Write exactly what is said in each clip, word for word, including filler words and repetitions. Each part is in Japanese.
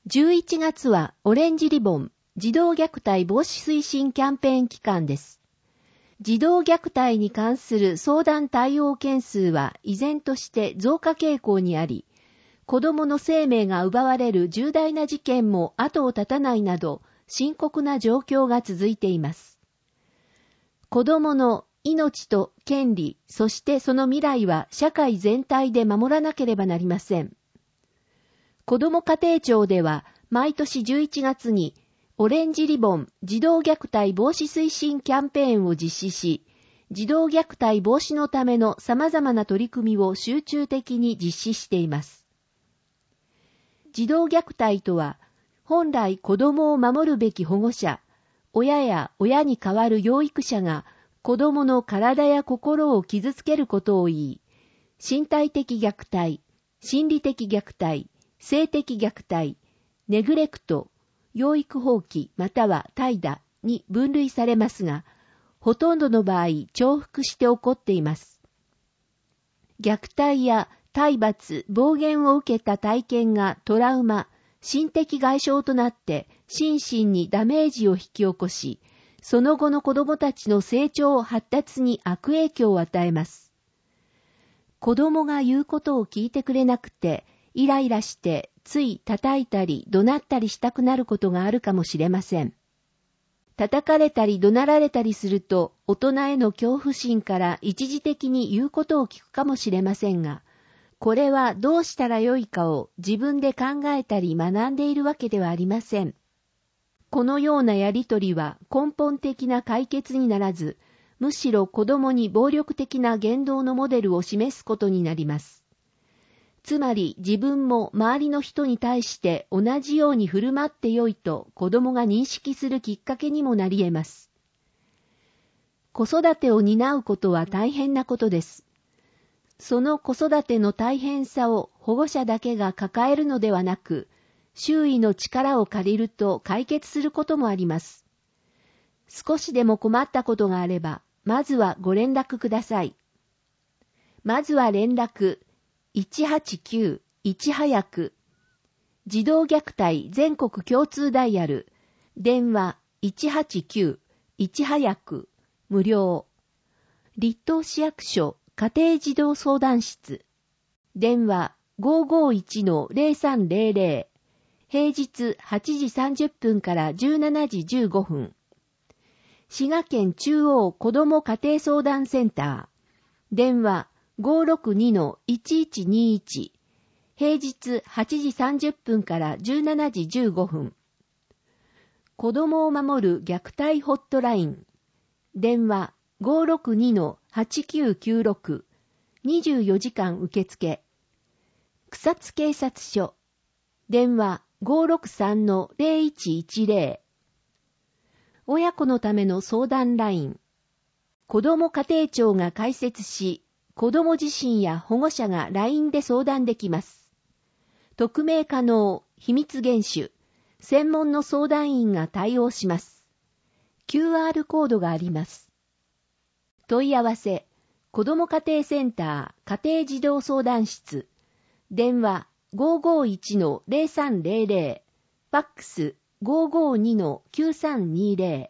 じゅういちがつはオレンジリボン児童虐待防止推進キャンペーン期間です。児童虐待に関する相談対応件数は依然として増加傾向にあり、子供の生命が奪われる重大な事件も後を絶たないなど深刻な状況が続いています。子供の命と権利、そしてその未来は社会全体で守らなければなりません。子ども家庭庁では毎年じゅういちがつにオレンジリボン児童虐待防止推進キャンペーンを実施し、児童虐待防止のための様々な取り組みを集中的に実施しています。児童虐待とは、本来子供を守るべき保護者、親や親に代わる養育者が子供の体や心を傷つけることを言い、身体的虐待、心理的虐待、性的虐待、ネグレクト、養育放棄または怠惰に分類されますが、ほとんどの場合重複して起こっています。虐待や体罰、暴言を受けた体験がトラウマ、心的外傷となって心身にダメージを引き起こし、その後の子供たちの成長発達に悪影響を与えます。子供が言うことを聞いてくれなくて、イライラしてつい叩いたり怒鳴ったりしたくなることがあるかもしれません。叩かれたり怒鳴られたりすると大人への恐怖心から一時的に言うことを聞くかもしれませんが、これはどうしたらよいかを自分で考えたり学んでいるわけではありません。このようなやりとりは根本的な解決にならず、むしろ子供に暴力的な言動のモデルを示すことになります。つまり自分も周りの人に対して同じように振る舞ってよいと子供が認識するきっかけにもなり得ます。子育てを担うことは大変なことです。その子育ての大変さを保護者だけが抱えるのではなく、周囲の力を借りると解決することもあります。少しでも困ったことがあれば、まずはご連絡ください。まずは連絡いちはちきゅういち早く、児童虐待全国共通ダイヤル、電話いちはちきゅういち早く、無料。立東市役所家庭児童相談室、電話 ごーごーいちのゼロさんゼロゼロ、平日はちじさんじゅっぷんからじゅうしちじじゅうごふん。滋賀県中央子ども家庭相談センター、電話ごーろくにのいちいちにいち、平日はちじさんじゅっぷんからじゅうしちじじゅうごふん。子供を守る虐待ホットライン、電話ごーろくにのはちきゅうきゅうろく、にじゅうよじかん受付。草津警察署、電話ごーろくさんのゼロいちいちゼロ。親子のための相談ライン、子ども家庭庁が開設し、子供自身や保護者が ライン で相談できます。匿名可能、秘密厳守、専門の相談員が対応します。キューアール コードがあります。問い合わせ、子ども家庭センター家庭児童相談室、電話ごーごーいちのゼロさんゼロゼロ、ファックスごーごーにのきゅうさんにゼロ。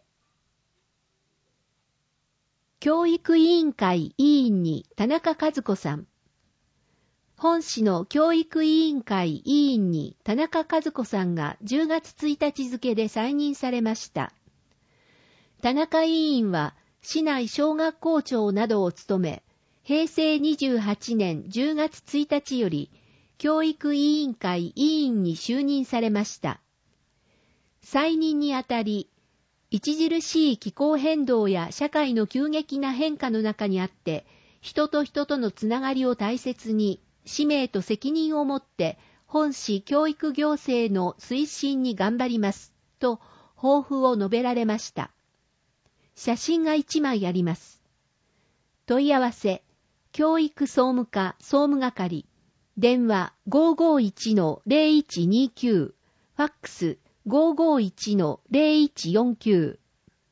教育委員会委員に田中和子さん。本市の教育委員会委員に田中和子さんがじゅうがつついたち付で再任されました。田中委員は市内小学校長などを務め、へいせいにじゅうはちねんじゅうがつついたちより教育委員会委員に就任されました。再任にあたり、著しい気候変動や社会の急激な変化の中にあって、人と人とのつながりを大切に、使命と責任を持って、本市教育行政の推進に頑張ります、と抱負を述べられました。写真がいちまいあります。問い合わせ、教育総務課総務係、電話ごーごーいちのゼロいちにきゅう、ファックスごーごーいちのゼロいちよんきゅう。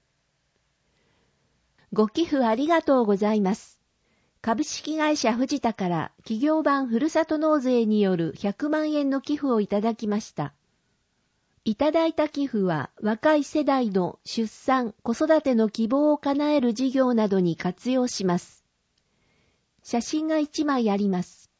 ご寄付ありがとうございます。株式会社藤田から企業版ふるさと納税によるひゃくまんえんの寄付をいただきました。 いただいた寄付は若い世代の出産、子育ての希望を叶える事業などに活用します。写真がいちまいあります。